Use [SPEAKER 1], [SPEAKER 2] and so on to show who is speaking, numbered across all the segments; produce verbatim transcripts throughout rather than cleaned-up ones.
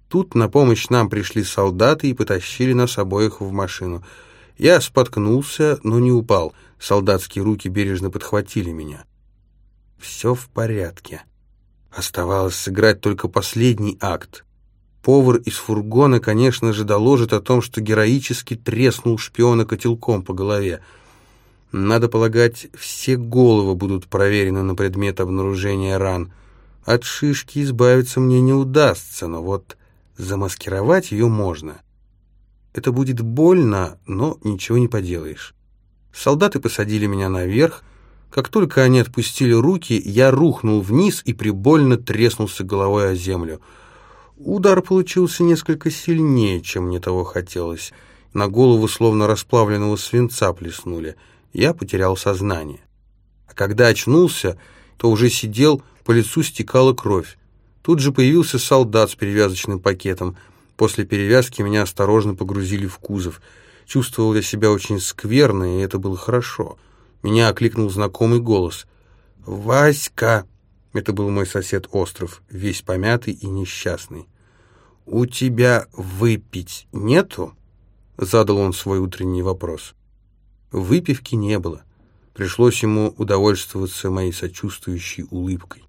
[SPEAKER 1] Тут на помощь нам пришли солдаты и потащили нас обоих в машину. Я споткнулся, но не упал. Солдатские руки бережно подхватили меня. Все в порядке. Оставалось сыграть только последний акт. Повар из фургона, конечно же, доложит о том, что героически треснул шпиона котелком по голове. Надо полагать, все головы будут проверены на предмет обнаружения ран. От шишки избавиться мне не удастся, но вот замаскировать ее можно. Это будет больно, но ничего не поделаешь. Солдаты посадили меня наверх. Как только они отпустили руки, я рухнул вниз и прибольно треснулся головой о землю. Удар получился несколько сильнее, чем мне того хотелось. На голову словно расплавленного свинца плеснули. Я потерял сознание. А когда очнулся, то уже сидел, по лицу стекала кровь. Тут же появился солдат с перевязочным пакетом. После перевязки меня осторожно погрузили в кузов. Чувствовал я себя очень скверно, и это было хорошо. Меня окликнул знакомый голос. «Васька!» Это был мой сосед Остров, весь помятый и несчастный. «У тебя выпить нету?» Задал он свой утренний вопрос. Выпивки не было. Пришлось ему удовольствоваться моей сочувствующей улыбкой.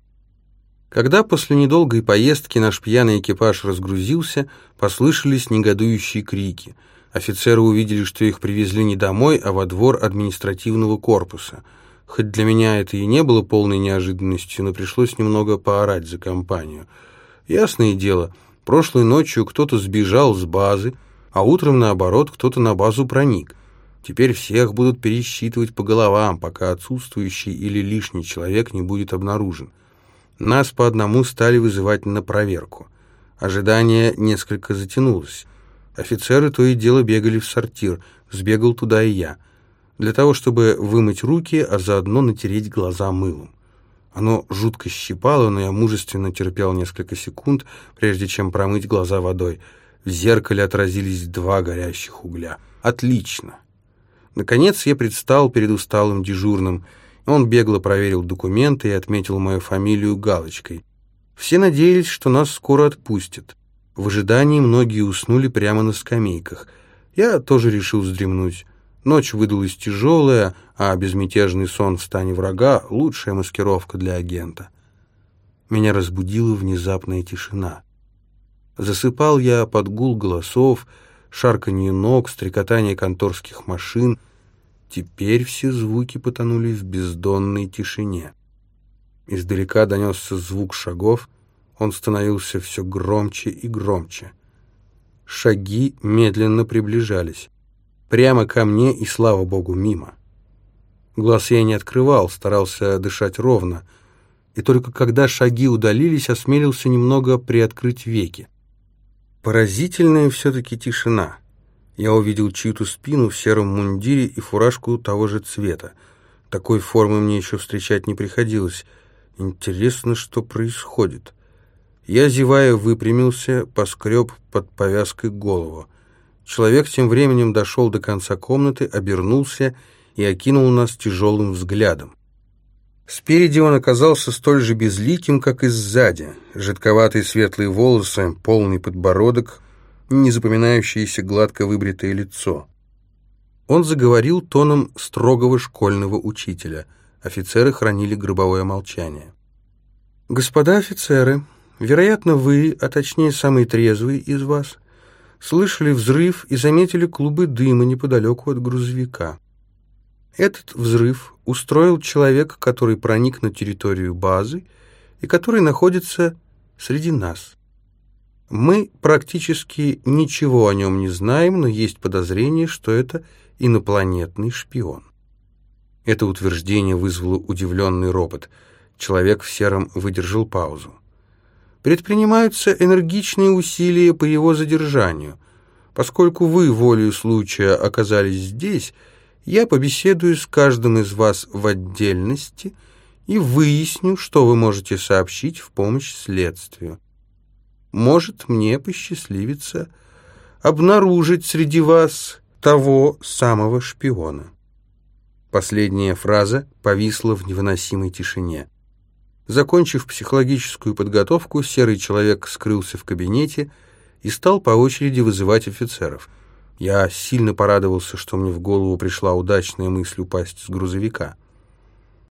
[SPEAKER 1] Когда после недолгой поездки наш пьяный экипаж разгрузился, послышались негодующие крики. Офицеры увидели, что их привезли не домой, а во двор административного корпуса. Хоть для меня это и не было полной неожиданностью, но пришлось немного поорать за компанию. Ясное дело, прошлой ночью кто-то сбежал с базы, а утром, наоборот, кто-то на базу проник. Теперь всех будут пересчитывать по головам, пока отсутствующий или лишний человек не будет обнаружен. Нас по одному стали вызывать на проверку. Ожидание несколько затянулось. Офицеры то и дело бегали в сортир, сбегал туда и я, для того, чтобы вымыть руки, а заодно натереть глаза мылом. Оно жутко щипало, но я мужественно терпел несколько секунд, прежде чем промыть глаза водой. В зеркале отразились два горящих угля. Отлично! Наконец я предстал перед усталым дежурным. Он бегло проверил документы и отметил мою фамилию галочкой. Все надеялись, что нас скоро отпустят. В ожидании многие уснули прямо на скамейках. Я тоже решил вздремнуть. Ночь выдалась тяжелая, а безмятежный сон в стане врага — лучшая маскировка для агента. Меня разбудила внезапная тишина. Засыпал я под гул голосов, шарканье ног, стрекотание конторских машин. Теперь все звуки потонули в бездонной тишине. Издалека донесся звук шагов, он становился все громче и громче. Шаги медленно приближались. Прямо ко мне и, слава богу, мимо. Глаз я не открывал, старался дышать ровно. И только когда шаги удалились, осмелился немного приоткрыть веки. Поразительная все-таки тишина. Я увидел чью-то спину в сером мундире и фуражку того же цвета. Такой формы мне еще встречать не приходилось. Интересно, что происходит. Я, зевая, выпрямился, поскреб под повязкой голову. Человек тем временем дошел до конца комнаты, обернулся и окинул нас тяжелым взглядом. Спереди он оказался столь же безликим, как и сзади. Жидковатые светлые волосы, полный подбородок, незапоминающееся гладко выбритое лицо. Он заговорил тоном строгого школьного учителя. Офицеры хранили гробовое молчание. «Господа офицеры, вероятно, вы, а точнее самые трезвые из вас, слышали взрыв и заметили клубы дыма неподалеку от грузовика. Этот взрыв устроил человек, который проник на территорию базы и который находится среди нас. Мы практически ничего о нем не знаем, но есть подозрение, что это инопланетный шпион». Это утверждение вызвало удивленный ропот. Человек в сером выдержал паузу. «Предпринимаются энергичные усилия по его задержанию. Поскольку вы волею случая оказались здесь, я побеседую с каждым из вас в отдельности и выясню, что вы можете сообщить в помощь следствию. Может, мне посчастливится обнаружить среди вас того самого шпиона». Последняя фраза повисла в невыносимой тишине. Закончив психологическую подготовку, серый человек скрылся в кабинете. и стал по очереди вызывать офицеров. Я сильно порадовался, что мне в голову пришла удачная мысль упасть с грузовика.